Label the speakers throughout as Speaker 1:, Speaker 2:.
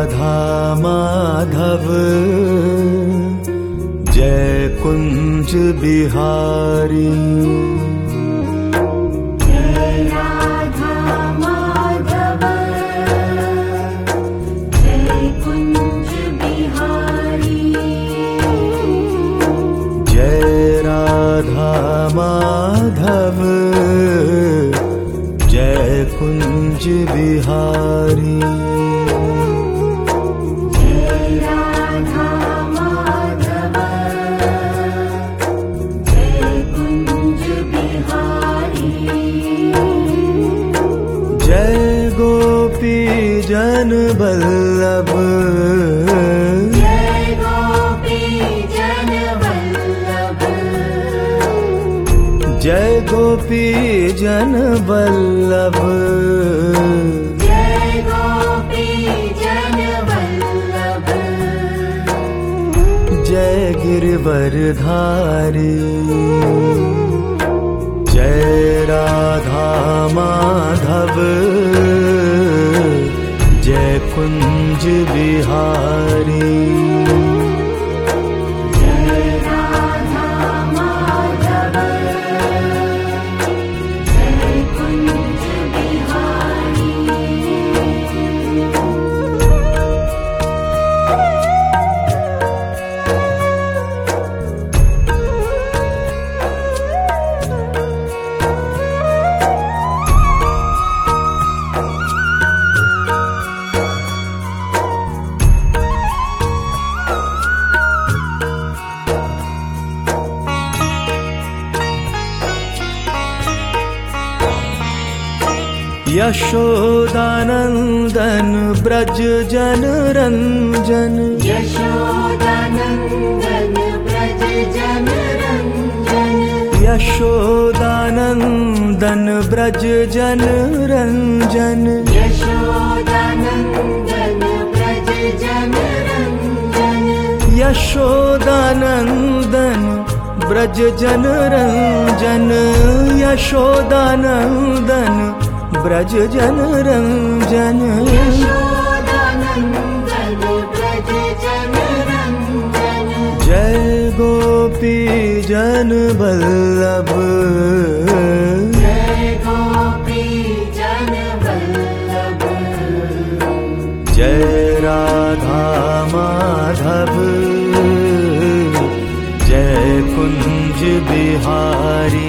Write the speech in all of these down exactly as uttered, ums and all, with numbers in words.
Speaker 1: Radha Madhav Jai Kunj Bihari.
Speaker 2: Jai Radha Madhav Jai Kunj Bihari.
Speaker 1: Jai Radha Madhav Jai Kunj Bihari.
Speaker 2: Jai Radha Madhav Jai Kunj Bihari.
Speaker 1: Jai Gopi Jan Vallabh
Speaker 2: Jai Gopi Jan Vallabh.
Speaker 1: Jai Gopi Jan Vallabh.
Speaker 2: Jai Gopi Jan Vallabh.
Speaker 1: Jai Girvardhari. Jai Radha Madhav Jai Kunj Bihari.
Speaker 2: Jai Radha Madhav Jai Kunj Bihari.
Speaker 1: Yashodanandan Braj Jan Ranjan.
Speaker 2: Yashodanandan Braj Jan Ranjan.
Speaker 1: Yashodanandan Braj Jan Ranjan.
Speaker 2: Yashodanandan Braj Jan Ranjan.
Speaker 1: Yashodanandan Braj Jan Ranjan. Yashodanandan Braj Jan Ranjan.
Speaker 2: Yashodanandan Braj Jan Ranjan.
Speaker 1: Jai Gopi Jan Vallabh
Speaker 2: Jai Gopi Jan Vallabh.
Speaker 1: Jai Radha Madhav Jai Kunj Bihari.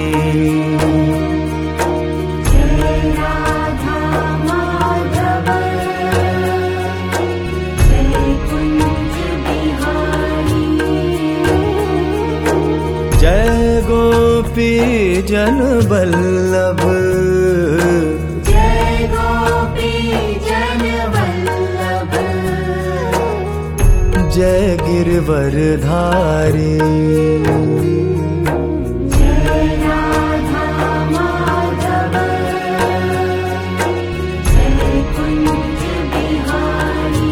Speaker 2: Jai Radha Madhav Jai Kunj Bihari.
Speaker 1: Jai Gopi Jan Vallabh
Speaker 2: Jai Gopi Jan Vallabh.
Speaker 1: Jai Girvardhari.
Speaker 2: Jai Radha Madhav Jai Kunj Bihari.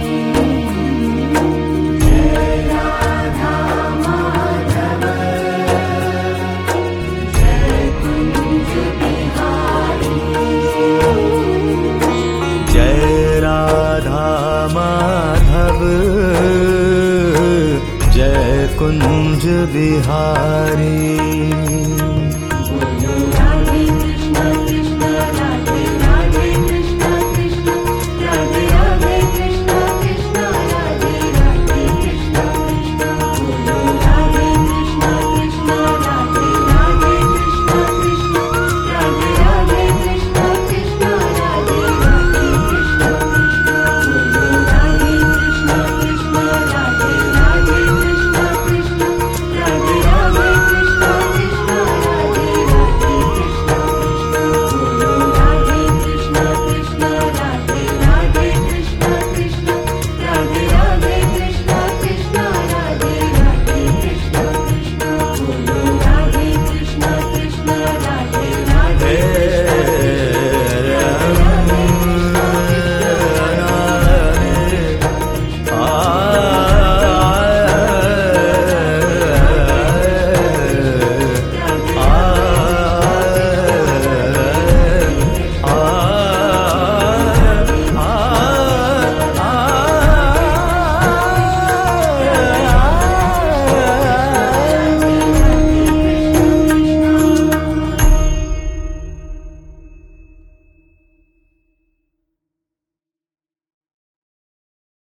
Speaker 2: Jai Radha Madhav Jai Kunj Bihari.
Speaker 1: Jai Radha Madhav Jai Kunj Bihari.